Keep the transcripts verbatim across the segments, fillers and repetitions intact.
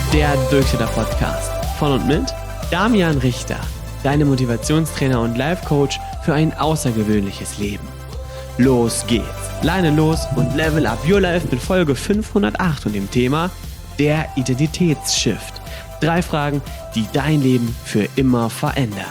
der Durchstarter-Podcast von und mit Damian Richter, deine Motivationstrainer und Life-Coach für ein außergewöhnliches Leben. Los geht's! Leine los und level up your life mit Folge fünfhundertacht und dem Thema der Identitätsshift. Drei Fragen, die dein Leben für immer verändern.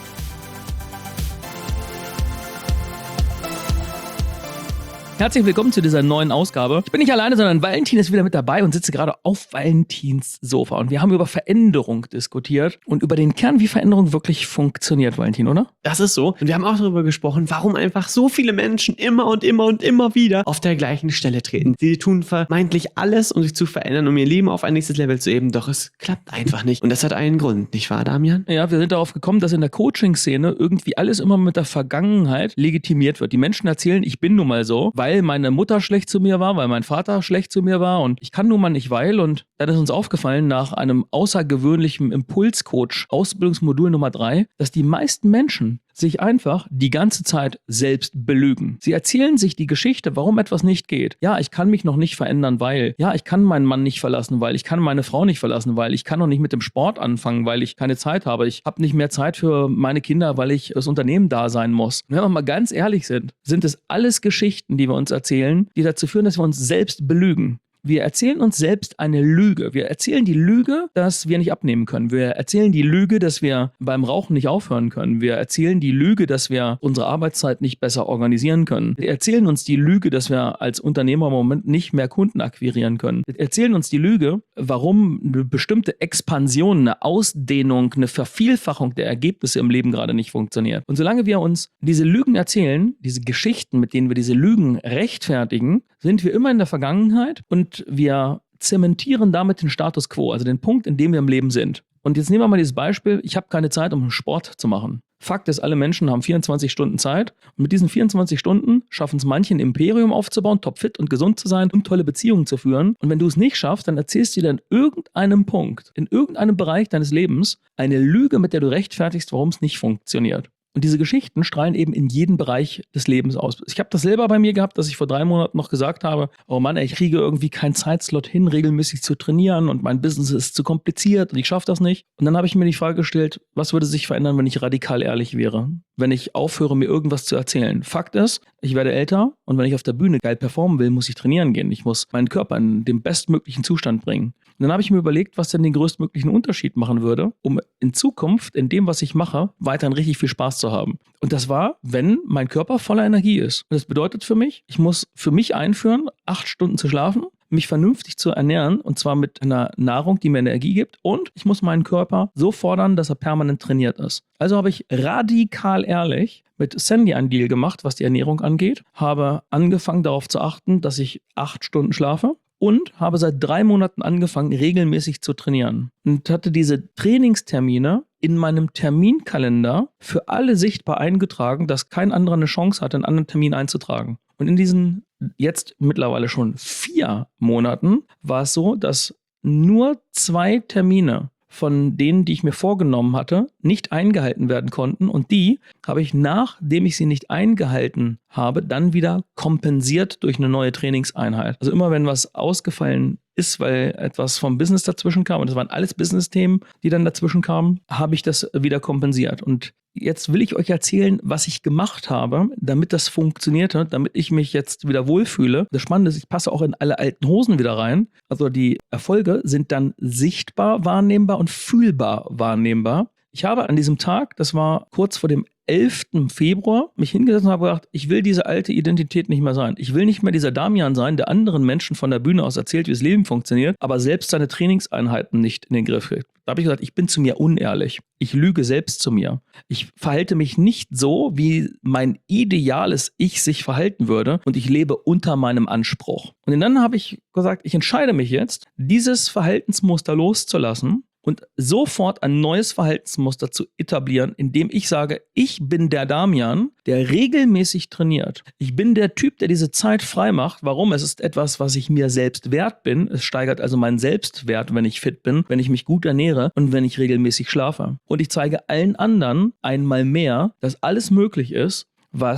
Herzlich willkommen zu dieser neuen Ausgabe. Ich bin nicht alleine, sondern Valentin ist wieder mit dabei und sitze gerade auf Valentins Sofa. Und wir haben über Veränderung diskutiert und über den Kern, wie Veränderung wirklich funktioniert, Valentin, oder? Das ist so. Und wir haben auch darüber gesprochen, warum einfach so viele Menschen immer und immer und immer wieder auf der gleichen Stelle treten. Sie tun vermeintlich alles, um sich zu verändern, um ihr Leben auf ein nächstes Level zu heben. Doch es klappt einfach nicht. Und das hat einen Grund, nicht wahr, Damian? Ja, wir sind darauf gekommen, dass in der Coaching-Szene irgendwie alles immer mit der Vergangenheit legitimiert wird. Die Menschen erzählen, ich bin nun mal so, weil weil meine Mutter schlecht zu mir war, weil mein Vater schlecht zu mir war und ich kann nun mal nicht, weil. Und dann ist uns aufgefallen nach einem außergewöhnlichen Impulscoach Ausbildungsmodul Nummer drei, dass die meisten Menschen sich einfach die ganze Zeit selbst belügen. Sie erzählen sich die Geschichte, warum etwas nicht geht. Ja, ich kann mich noch nicht verändern, weil. Ja, ich kann meinen Mann nicht verlassen, weil. Ich kann meine Frau nicht verlassen, weil. Ich kann noch nicht mit dem Sport anfangen, weil ich keine Zeit habe. Ich habe nicht mehr Zeit für meine Kinder, weil ich das Unternehmen da sein muss. Und wenn wir mal ganz ehrlich sind, sind es alles Geschichten, die wir uns erzählen, die dazu führen, dass wir uns selbst belügen. Wir erzählen uns selbst eine Lüge. Wir erzählen die Lüge, dass wir nicht abnehmen können. Wir erzählen die Lüge, dass wir beim Rauchen nicht aufhören können. Wir erzählen die Lüge, dass wir unsere Arbeitszeit nicht besser organisieren können. Wir erzählen uns die Lüge, dass wir als Unternehmer im Moment nicht mehr Kunden akquirieren können. Wir erzählen uns die Lüge, warum eine bestimmte Expansion, eine Ausdehnung, eine Vervielfachung der Ergebnisse im Leben gerade nicht funktioniert. Und solange wir uns diese Lügen erzählen, diese Geschichten, mit denen wir diese Lügen rechtfertigen, sind wir immer in der Vergangenheit und wir zementieren damit den Status quo, also den Punkt, in dem wir im Leben sind. Und jetzt nehmen wir mal dieses Beispiel, ich habe keine Zeit, um Sport zu machen. Fakt ist, alle Menschen haben vierundzwanzig Stunden Zeit und mit diesen vierundzwanzig Stunden schaffen es manche, ein Imperium aufzubauen, topfit und gesund zu sein und tolle Beziehungen zu führen. Und wenn du es nicht schaffst, dann erzählst du dir an irgendeinem Punkt, in irgendeinem Bereich deines Lebens, eine Lüge, mit der du rechtfertigst, warum es nicht funktioniert. Und diese Geschichten strahlen eben in jeden Bereich des Lebens aus. Ich habe das selber bei mir gehabt, dass ich vor drei Monaten noch gesagt habe, oh Mann, ey, ich kriege irgendwie keinen Zeitslot hin, regelmäßig zu trainieren und mein Business ist zu kompliziert und ich schaffe das nicht. Und dann habe ich mir die Frage gestellt, was würde sich verändern, wenn ich radikal ehrlich wäre? Wenn ich aufhöre, mir irgendwas zu erzählen. Fakt ist, ich werde älter und wenn ich auf der Bühne geil performen will, muss ich trainieren gehen. Ich muss meinen Körper in den bestmöglichen Zustand bringen. Und dann habe ich mir überlegt, was denn den größtmöglichen Unterschied machen würde, um in Zukunft in dem, was ich mache, weiterhin richtig viel Spaß zu haben. Und das war, wenn mein Körper voller Energie ist. Und das bedeutet für mich, ich muss für mich einführen, acht Stunden zu schlafen, mich vernünftig zu ernähren und zwar mit einer Nahrung, die mir Energie gibt und ich muss meinen Körper so fordern, dass er permanent trainiert ist. Also habe ich radikal ehrlich mit Sandy einen Deal gemacht, was die Ernährung angeht, habe angefangen darauf zu achten, dass ich acht Stunden schlafe. Und habe seit drei Monaten angefangen, regelmäßig zu trainieren. Und hatte diese Trainingstermine in meinem Terminkalender für alle sichtbar eingetragen, dass kein anderer eine Chance hatte, einen anderen Termin einzutragen. Und in diesen jetzt mittlerweile schon vier Monaten war es so, dass nur zwei Termine von denen, die ich mir vorgenommen hatte, nicht eingehalten werden konnten. Und die habe ich, nachdem ich sie nicht eingehalten habe, dann wieder kompensiert durch eine neue Trainingseinheit. Also immer wenn was ausgefallen ist, weil etwas vom Business dazwischen kam, und das waren alles Business-Themen, die dann dazwischen kamen, habe ich das wieder kompensiert. Und jetzt will ich euch erzählen, was ich gemacht habe, damit das funktionierte, damit ich mich jetzt wieder wohlfühle. Das Spannende ist, ich passe auch in alle alten Hosen wieder rein. Also die Erfolge sind dann sichtbar wahrnehmbar und fühlbar wahrnehmbar. Ich habe an diesem Tag, das war kurz vor dem elften Februar, mich hingesetzt und habe gedacht, ich will diese alte Identität nicht mehr sein. Ich will nicht mehr dieser Damian sein, der anderen Menschen von der Bühne aus erzählt, wie das Leben funktioniert, aber selbst seine Trainingseinheiten nicht in den Griff kriegt. Da habe ich gesagt, ich bin zu mir unehrlich. Ich lüge selbst zu mir. Ich verhalte mich nicht so, wie mein ideales Ich sich verhalten würde und ich lebe unter meinem Anspruch. Und dann habe ich gesagt, ich entscheide mich jetzt, dieses Verhaltensmuster loszulassen und sofort ein neues Verhaltensmuster zu etablieren, indem ich sage, ich bin der Damian, der regelmäßig trainiert. Ich bin der Typ, der diese Zeit frei macht. Warum? Es ist etwas, was ich mir selbst wert bin. Es steigert also meinen Selbstwert, wenn ich fit bin, wenn ich mich gut ernähre und wenn ich regelmäßig schlafe. Und ich zeige allen anderen einmal mehr, dass alles möglich ist, was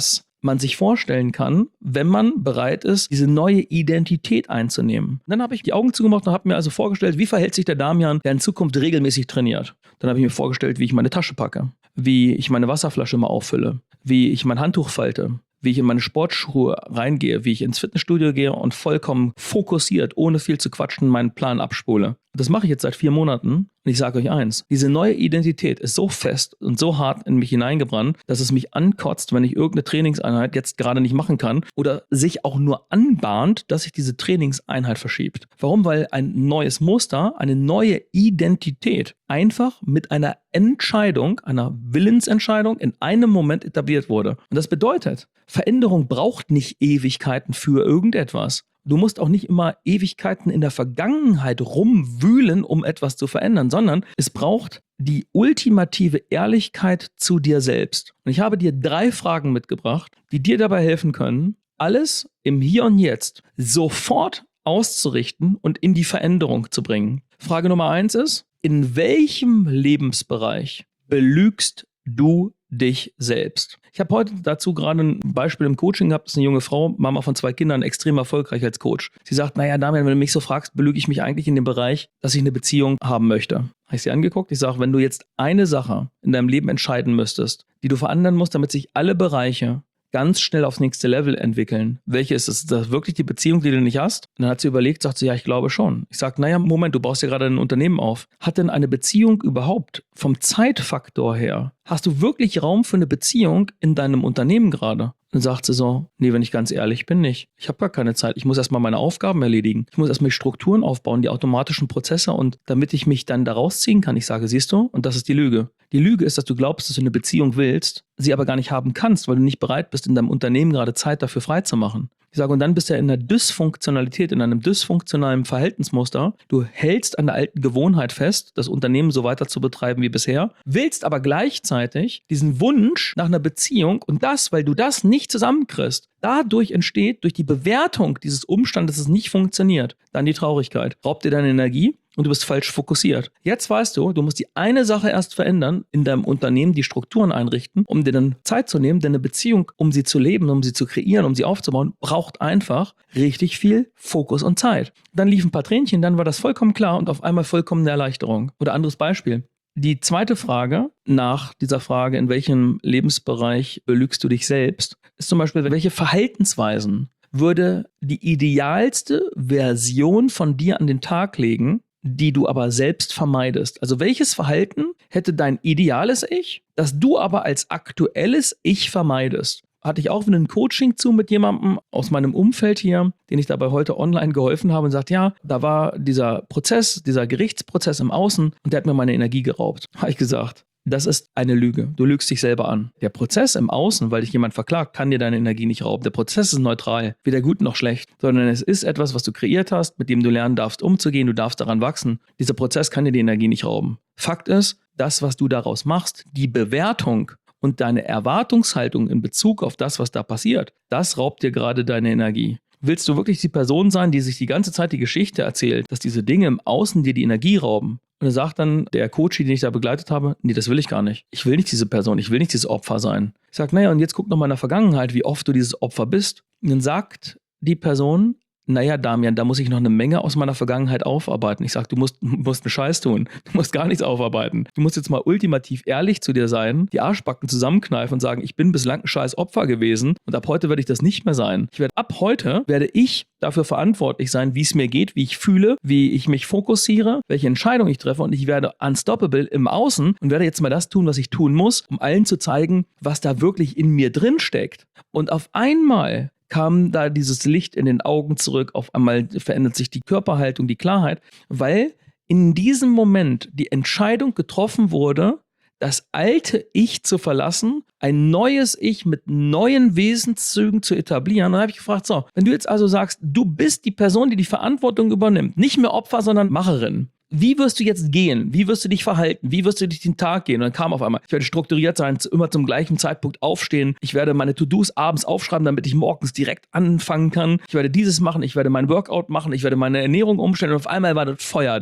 man sich vorstellen kann, wenn man bereit ist, diese neue Identität einzunehmen. Dann habe ich die Augen zugemacht und habe mir also vorgestellt, wie verhält sich der Damian, der in Zukunft regelmäßig trainiert. Dann habe ich mir vorgestellt, wie ich meine Tasche packe, wie ich meine Wasserflasche mal auffülle, wie ich mein Handtuch falte, wie ich in meine Sportschuhe reingehe, wie ich ins Fitnessstudio gehe und vollkommen fokussiert, ohne viel zu quatschen, meinen Plan abspule. Das mache ich jetzt seit vier Monaten und ich sage euch eins, diese neue Identität ist so fest und so hart in mich hineingebrannt, dass es mich ankotzt, wenn ich irgendeine Trainingseinheit jetzt gerade nicht machen kann oder sich auch nur anbahnt, dass sich diese Trainingseinheit verschiebt. Warum? Weil ein neues Muster, eine neue Identität einfach mit einer Entscheidung, einer Willensentscheidung in einem Moment etabliert wurde. Und das bedeutet, Veränderung braucht nicht Ewigkeiten für irgendetwas. Du musst auch nicht immer Ewigkeiten in der Vergangenheit rumwühlen, um etwas zu verändern, sondern es braucht die ultimative Ehrlichkeit zu dir selbst. Und ich habe dir drei Fragen mitgebracht, die dir dabei helfen können, alles im Hier und Jetzt sofort auszurichten und in die Veränderung zu bringen. Frage Nummer eins ist, in welchem Lebensbereich belügst du dich selbst? Ich habe heute dazu gerade ein Beispiel im Coaching gehabt, das ist eine junge Frau, Mama von zwei Kindern, extrem erfolgreich als Coach. Sie sagt, naja, Damian, wenn du mich so fragst, belüge ich mich eigentlich in dem Bereich, dass ich eine Beziehung haben möchte. Habe ich sie angeguckt? Ich sage, wenn du jetzt eine Sache in deinem Leben entscheiden müsstest, die du verändern musst, damit sich alle Bereiche ganz schnell aufs nächste Level entwickeln. Welche ist es? Ist das wirklich die Beziehung, die du nicht hast? Und dann hat sie überlegt, sagt sie, ja, ich glaube schon. Ich sage, naja, Moment, du baust ja gerade ein Unternehmen auf. Hat denn eine Beziehung überhaupt vom Zeitfaktor her, hast du wirklich Raum für eine Beziehung in deinem Unternehmen gerade? Dann sagt sie so, nee, wenn ich ganz ehrlich bin, nicht. Ich habe gar keine Zeit. Ich muss erstmal meine Aufgaben erledigen. Ich muss erstmal die Strukturen aufbauen, die automatischen Prozesse und damit ich mich dann da rausziehen kann. Ich sage, siehst du, und das ist die Lüge. Die Lüge ist, dass du glaubst, dass du eine Beziehung willst, sie aber gar nicht haben kannst, weil du nicht bereit bist, in deinem Unternehmen gerade Zeit dafür freizumachen. Ich sage, und dann bist du ja in einer Dysfunktionalität, in einem dysfunktionalen Verhaltensmuster. Du hältst an der alten Gewohnheit fest, das Unternehmen so weiter zu betreiben wie bisher, willst aber gleichzeitig diesen Wunsch nach einer Beziehung und das, weil du das nicht zusammenkriegst, dadurch entsteht, durch die Bewertung dieses Umstandes, dass es nicht funktioniert, dann die Traurigkeit. Raubt dir deine Energie und du bist falsch fokussiert. Jetzt weißt du, du musst die eine Sache erst verändern, in deinem Unternehmen die Strukturen einrichten, um dir dann Zeit zu nehmen, denn eine Beziehung, um sie zu leben, um sie zu kreieren, um sie aufzubauen, braucht einfach richtig viel Fokus und Zeit. Dann liefen ein paar Tränchen, dann war das vollkommen klar und auf einmal vollkommene Erleichterung. Oder anderes Beispiel. Die zweite Frage nach dieser Frage, in welchem Lebensbereich belügst du dich selbst, ist zum Beispiel, welche Verhaltensweisen würde die idealste Version von dir an den Tag legen, die du aber selbst vermeidest. Also welches Verhalten hätte dein ideales Ich, das du aber als aktuelles Ich vermeidest? Hatte ich auch wieder ein Coaching zu mit jemandem aus meinem Umfeld hier, den ich dabei heute online geholfen habe und sagt, ja, da war dieser Prozess, dieser Gerichtsprozess im Außen und der hat mir meine Energie geraubt. Habe ich gesagt, das ist eine Lüge. Du lügst dich selber an. Der Prozess im Außen, weil dich jemand verklagt, kann dir deine Energie nicht rauben. Der Prozess ist neutral, weder gut noch schlecht, sondern es ist etwas, was du kreiert hast, mit dem du lernen darfst, umzugehen, du darfst daran wachsen. Dieser Prozess kann dir die Energie nicht rauben. Fakt ist, das, was du daraus machst, die Bewertung und deine Erwartungshaltung in Bezug auf das, was da passiert, das raubt dir gerade deine Energie. Willst du wirklich die Person sein, die sich die ganze Zeit die Geschichte erzählt, dass diese Dinge im Außen dir die Energie rauben? Und dann sagt dann der Coach, den ich da begleitet habe, nee, das will ich gar nicht. Ich will nicht diese Person, ich will nicht dieses Opfer sein. Ich sage, naja, und jetzt guck noch mal in der Vergangenheit, wie oft du dieses Opfer bist. Und dann sagt die Person, naja, Damian, da muss ich noch eine Menge aus meiner Vergangenheit aufarbeiten. Ich sage, du musst, musst einen Scheiß tun. Du musst gar nichts aufarbeiten. Du musst jetzt mal ultimativ ehrlich zu dir sein, die Arschbacken zusammenkneifen und sagen, ich bin bislang ein scheiß Opfer gewesen und ab heute werde ich das nicht mehr sein. Ich werde, ab heute werde ich dafür verantwortlich sein, wie es mir geht, wie ich fühle, wie ich mich fokussiere, welche Entscheidung ich treffe und ich werde unstoppable im Außen und werde jetzt mal das tun, was ich tun muss, um allen zu zeigen, was da wirklich in mir drin steckt. Und auf einmal kam da dieses Licht in den Augen zurück, auf einmal verändert sich die Körperhaltung, die Klarheit, weil in diesem Moment die Entscheidung getroffen wurde, das alte Ich zu verlassen, ein neues Ich mit neuen Wesenszügen zu etablieren. Und dann habe ich gefragt, so, wenn du jetzt also sagst, du bist die Person, die die Verantwortung übernimmt, nicht mehr Opfer, sondern Macherin, wie wirst du jetzt gehen? Wie wirst du dich verhalten? Wie wirst du durch den Tag gehen? Und dann kam auf einmal, ich werde strukturiert sein, immer zum gleichen Zeitpunkt aufstehen. Ich werde meine To-Dos abends aufschreiben, damit ich morgens direkt anfangen kann. Ich werde dieses machen, ich werde mein Workout machen, ich werde meine Ernährung umstellen und auf einmal war das Feuer da.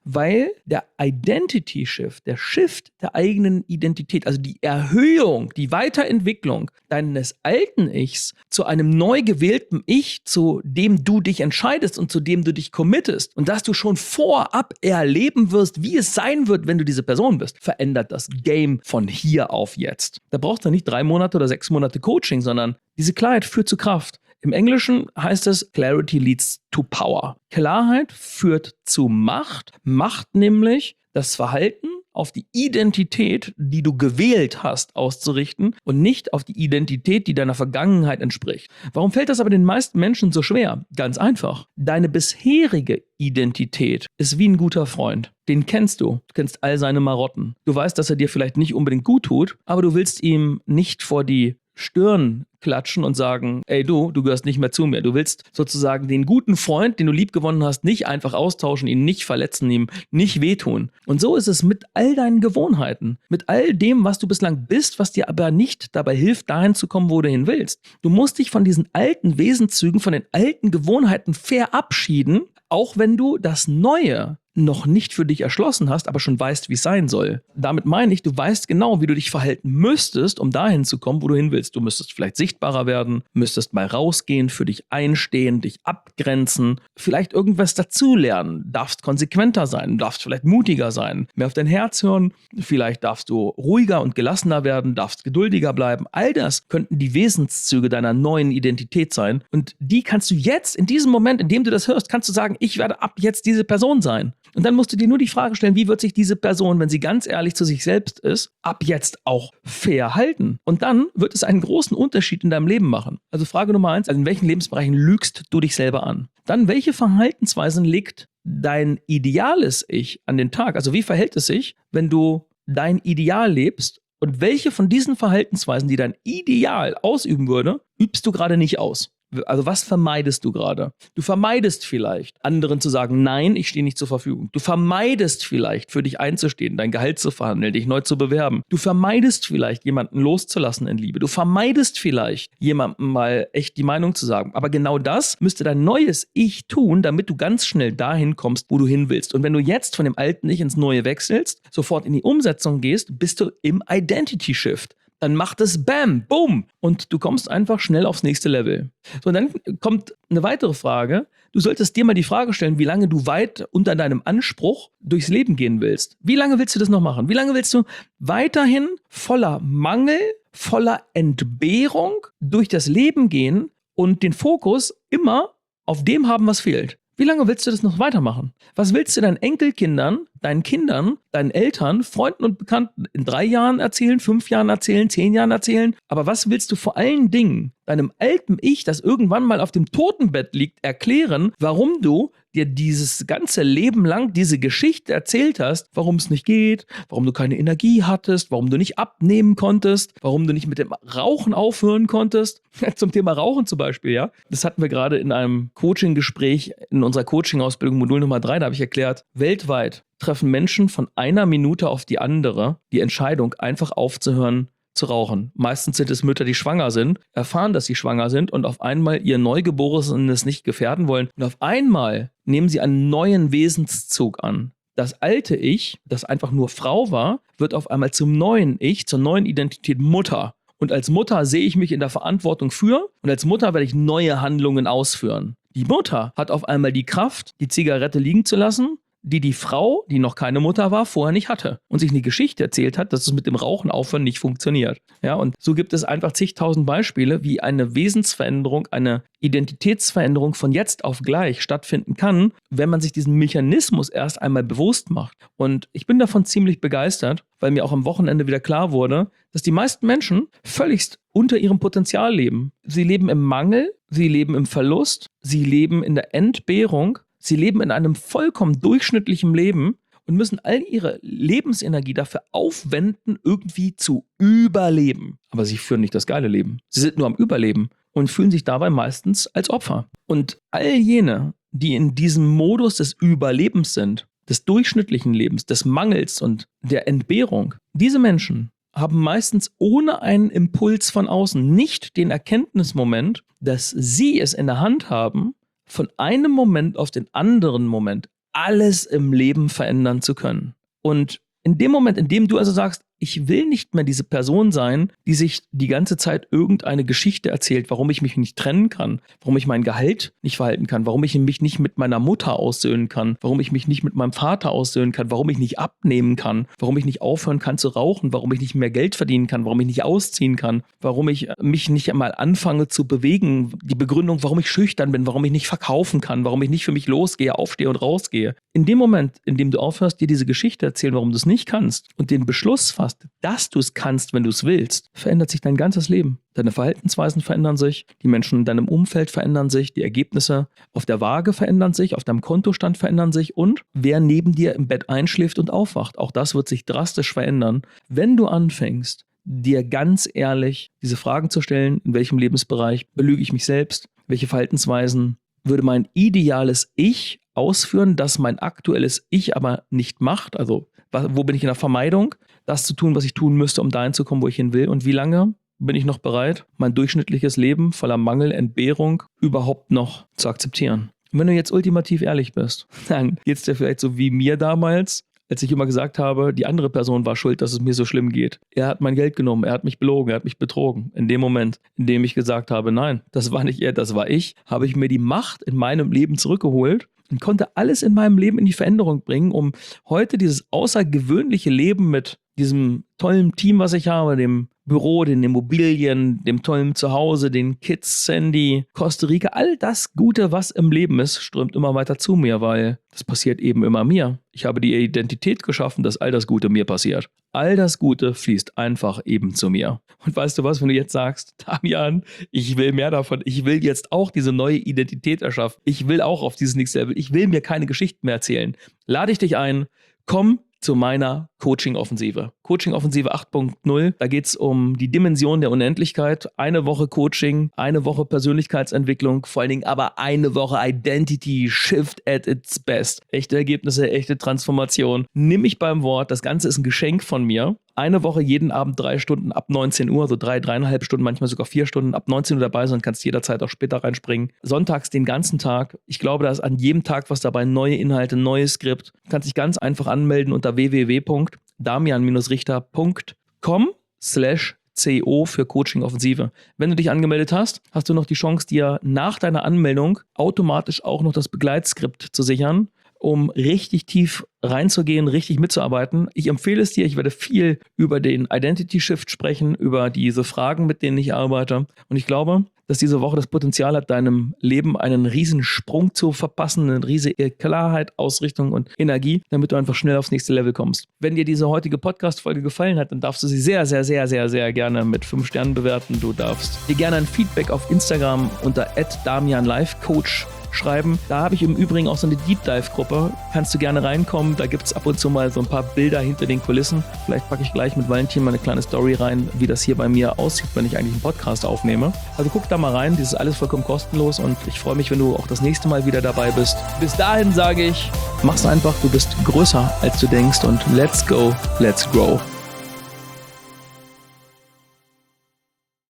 Weil der Identity Shift, der Shift der eigenen Identität, also die Erhöhung, die Weiterentwicklung deines alten Ichs zu einem neu gewählten Ich, zu dem du dich entscheidest und zu dem du dich committest und dass du schon vorab erleben wirst, wie es sein wird, wenn du diese Person bist, verändert das Game von hier auf jetzt. Da brauchst du nicht drei Monate oder sechs Monate Coaching, sondern diese Klarheit führt zu Kraft. Im Englischen heißt es, Clarity leads to power. Klarheit führt zu Macht. Macht nämlich das Verhalten auf die Identität, die du gewählt hast, auszurichten und nicht auf die Identität, die deiner Vergangenheit entspricht. Warum fällt das aber den meisten Menschen so schwer? Ganz einfach. Deine bisherige Identität ist wie ein guter Freund. Den kennst du. Du kennst all seine Marotten. Du weißt, dass er dir vielleicht nicht unbedingt gut tut, aber du willst ihm nicht vor die Stirn klatschen und sagen, ey du, du gehörst nicht mehr zu mir. Du willst sozusagen den guten Freund, den du liebgewonnen hast, nicht einfach austauschen, ihn nicht verletzen, ihm nicht wehtun. Und so ist es mit all deinen Gewohnheiten, mit all dem, was du bislang bist, was dir aber nicht dabei hilft, dahin zu kommen, wo du hin willst. Du musst dich von diesen alten Wesenszügen, von den alten Gewohnheiten verabschieden, auch wenn du das Neue noch nicht für dich erschlossen hast, aber schon weißt, wie es sein soll. Damit meine ich, du weißt genau, wie du dich verhalten müsstest, um dahin zu kommen, wo du hin willst. Du müsstest vielleicht sichtbarer werden, müsstest mal rausgehen, für dich einstehen, dich abgrenzen, vielleicht irgendwas dazulernen, darfst konsequenter sein, darfst vielleicht mutiger sein, mehr auf dein Herz hören, vielleicht darfst du ruhiger und gelassener werden, darfst geduldiger bleiben. All das könnten die Wesenszüge deiner neuen Identität sein und die kannst du jetzt, in diesem Moment, in dem du das hörst, kannst du sagen, ich werde ab jetzt diese Person sein. Und dann musst du dir nur die Frage stellen, wie wird sich diese Person, wenn sie ganz ehrlich zu sich selbst ist, ab jetzt auch verhalten? Und dann wird es einen großen Unterschied in deinem Leben machen. Also Frage Nummer eins, also in welchen Lebensbereichen lügst du dich selber an? Dann, welche Verhaltensweisen legt dein ideales Ich an den Tag? Also wie verhält es sich, wenn du dein Ideal lebst? Und welche von diesen Verhaltensweisen, die dein Ideal ausüben würde, übst du gerade nicht aus? Also was vermeidest du gerade? Du vermeidest vielleicht, anderen zu sagen, nein, ich stehe nicht zur Verfügung. Du vermeidest vielleicht, für dich einzustehen, dein Gehalt zu verhandeln, dich neu zu bewerben. Du vermeidest vielleicht, jemanden loszulassen in Liebe. Du vermeidest vielleicht, jemandem mal echt die Meinung zu sagen. Aber genau das müsste dein neues Ich tun, damit du ganz schnell dahin kommst, wo du hin willst. Und wenn du jetzt von dem alten Ich ins Neue wechselst, sofort in die Umsetzung gehst, bist du im Identity Shift. Dann macht es Bam, Boom und du kommst einfach schnell aufs nächste Level. So, und dann kommt eine weitere Frage. Du solltest dir mal die Frage stellen, wie lange du weit unter deinem Anspruch durchs Leben gehen willst. Wie lange willst du das noch machen? Wie lange willst du weiterhin voller Mangel, voller Entbehrung durch das Leben gehen und den Fokus immer auf dem haben, was fehlt? Wie lange willst du das noch weitermachen? Was willst du deinen Enkelkindern, deinen Kindern, deinen Eltern, Freunden und Bekannten in drei Jahren erzählen, fünf Jahren erzählen, zehn Jahren erzählen? Aber was willst du vor allen Dingen deinem alten Ich, das irgendwann mal auf dem Totenbett liegt, erklären, warum du dir dieses ganze Leben lang diese Geschichte erzählt hast, warum es nicht geht, warum du keine Energie hattest, warum du nicht abnehmen konntest, warum du nicht mit dem Rauchen aufhören konntest? Zum Thema Rauchen zum Beispiel, ja. Das hatten wir gerade in einem Coaching-Gespräch in unserer Coaching-Ausbildung Modul Nummer drei, da habe ich erklärt, weltweit treffen Menschen von einer Minute auf die andere die Entscheidung, einfach aufzuhören zu rauchen. Meistens sind es Mütter, die schwanger sind, erfahren, dass sie schwanger sind und auf einmal ihr Neugeborenes nicht gefährden wollen. Und auf einmal nehmen sie einen neuen Wesenszug an. Das alte Ich, das einfach nur Frau war, wird auf einmal zum neuen Ich, zur neuen Identität Mutter. Und als Mutter sehe ich mich in der Verantwortung für und als Mutter werde ich neue Handlungen ausführen. Die Mutter hat auf einmal die Kraft, die Zigarette liegen zu lassen, die die Frau, die noch keine Mutter war, vorher nicht hatte und sich eine Geschichte erzählt hat, dass es mit dem Rauchen aufhören nicht funktioniert. Ja, und so gibt es einfach zigtausend Beispiele, wie eine Wesensveränderung, eine Identitätsveränderung von jetzt auf gleich stattfinden kann, wenn man sich diesen Mechanismus erst einmal bewusst macht. Und ich bin davon ziemlich begeistert, weil mir auch am Wochenende wieder klar wurde, dass die meisten Menschen völligst unter ihrem Potenzial leben. Sie leben im Mangel, sie leben im Verlust, sie leben in der Entbehrung. Sie leben in einem vollkommen durchschnittlichen Leben und müssen all ihre Lebensenergie dafür aufwenden, irgendwie zu überleben. Aber sie führen nicht das geile Leben. Sie sind nur am Überleben und fühlen sich dabei meistens als Opfer. Und all jene, die in diesem Modus des Überlebens sind, des durchschnittlichen Lebens, des Mangels und der Entbehrung, diese Menschen haben meistens ohne einen Impuls von außen nicht den Erkenntnismoment, dass sie es in der Hand haben, von einem Moment auf den anderen Moment alles im Leben verändern zu können. Und in dem Moment, in dem du also sagst, ich will nicht mehr diese Person sein, die sich die ganze Zeit irgendeine Geschichte erzählt, warum ich mich nicht trennen kann, warum ich mein Gehalt nicht verhalten kann, warum ich mich nicht mit meiner Mutter aussöhnen kann, warum ich mich nicht mit meinem Vater aussöhnen kann, warum ich nicht abnehmen kann, warum ich nicht aufhören kann zu rauchen, warum ich nicht mehr Geld verdienen kann, warum ich nicht ausziehen kann, warum ich mich nicht einmal anfange zu bewegen, die Begründung, warum ich schüchtern bin, warum ich nicht verkaufen kann, warum ich nicht für mich losgehe, aufstehe und rausgehe. In dem Moment, in dem du aufhörst, dir diese Geschichte erzählen, warum du es nicht kannst und den Beschluss fasst, dass du es kannst, wenn du es willst, verändert sich dein ganzes Leben. Deine Verhaltensweisen verändern sich, die Menschen in deinem Umfeld verändern sich, die Ergebnisse auf der Waage verändern sich, auf deinem Kontostand verändern sich und wer neben dir im Bett einschläft und aufwacht, auch das wird sich drastisch verändern, wenn du anfängst, dir ganz ehrlich diese Fragen zu stellen, in welchem Lebensbereich belüge ich mich selbst, welche Verhaltensweisen würde mein ideales Ich ausführen, das mein aktuelles Ich aber nicht macht, also wo bin ich in der Vermeidung, das zu tun, was ich tun müsste, um dahin zu kommen, wo ich hin will und wie lange bin ich noch bereit, mein durchschnittliches Leben voller Mangel, Entbehrung überhaupt noch zu akzeptieren. Und wenn du jetzt ultimativ ehrlich bist, dann geht es dir vielleicht so wie mir damals, als ich immer gesagt habe, die andere Person war schuld, dass es mir so schlimm geht. Er hat mein Geld genommen, er hat mich belogen, er hat mich betrogen. In dem Moment, in dem ich gesagt habe, nein, das war nicht er, das war ich, habe ich mir die Macht in meinem Leben zurückgeholt und konnte alles in meinem Leben in die Veränderung bringen, um heute dieses außergewöhnliche Leben mit diesem tollen Team, was ich habe, dem Büro, den Immobilien, dem tollen Zuhause, den Kids, Sandy, Costa Rica, all das Gute, was im Leben ist, strömt immer weiter zu mir, weil das passiert eben immer mir. Ich habe die Identität geschaffen, dass all das Gute mir passiert. All das Gute fließt einfach eben zu mir. Und weißt du was, wenn du jetzt sagst, Damian, ich will mehr davon, ich will jetzt auch diese neue Identität erschaffen, ich will auch auf dieses nächste Level, ich will mir keine Geschichten mehr erzählen, lade ich dich ein, komm zu meiner Coaching-Offensive. Coaching-Offensive acht Punkt null, da geht es um die Dimension der Unendlichkeit. Eine Woche Coaching, eine Woche Persönlichkeitsentwicklung, vor allen Dingen aber eine Woche Identity Shift at its best. Echte Ergebnisse, echte Transformation. Nimm mich beim Wort, das Ganze ist ein Geschenk von mir. Eine Woche jeden Abend drei Stunden ab neunzehn Uhr, so drei, dreieinhalb Stunden, manchmal sogar vier Stunden ab neunzehn Uhr dabei sein, kannst jederzeit auch später reinspringen. Sonntags den ganzen Tag. Ich glaube, da ist an jedem Tag was dabei, neue Inhalte, neues Skript. Du kannst dich ganz einfach anmelden unter w w w punkt damian richter punkt com slash co für Coaching Offensive. Wenn du dich angemeldet hast, hast du noch die Chance, dir nach deiner Anmeldung automatisch auch noch das Begleitskript zu sichern, um richtig tief reinzugehen, richtig mitzuarbeiten. Ich empfehle es dir, ich werde viel über den Identity Shift sprechen, über diese Fragen, mit denen ich arbeite. Und ich glaube, dass diese Woche das Potenzial hat, deinem Leben einen riesen Sprung zu verpassen, eine riesige Klarheit, Ausrichtung und Energie, damit du einfach schnell aufs nächste Level kommst. Wenn dir diese heutige Podcast-Folge gefallen hat, dann darfst du sie sehr, sehr, sehr, sehr, sehr gerne mit fünf Sternen bewerten. Du darfst dir gerne ein Feedback auf Instagram unter at damian life coach schreiben. Da habe ich im Übrigen auch so eine Deep Dive Gruppe. Kannst du gerne reinkommen. Da gibt es ab und zu mal so ein paar Bilder hinter den Kulissen. Vielleicht packe ich gleich mit Valentin mal eine kleine Story rein, wie das hier bei mir aussieht, wenn ich eigentlich einen Podcast aufnehme. Also guck da mal rein. Das ist alles vollkommen kostenlos und ich freue mich, wenn du auch das nächste Mal wieder dabei bist. Bis dahin sage ich, mach's einfach. Du bist größer, als du denkst und let's go, let's grow.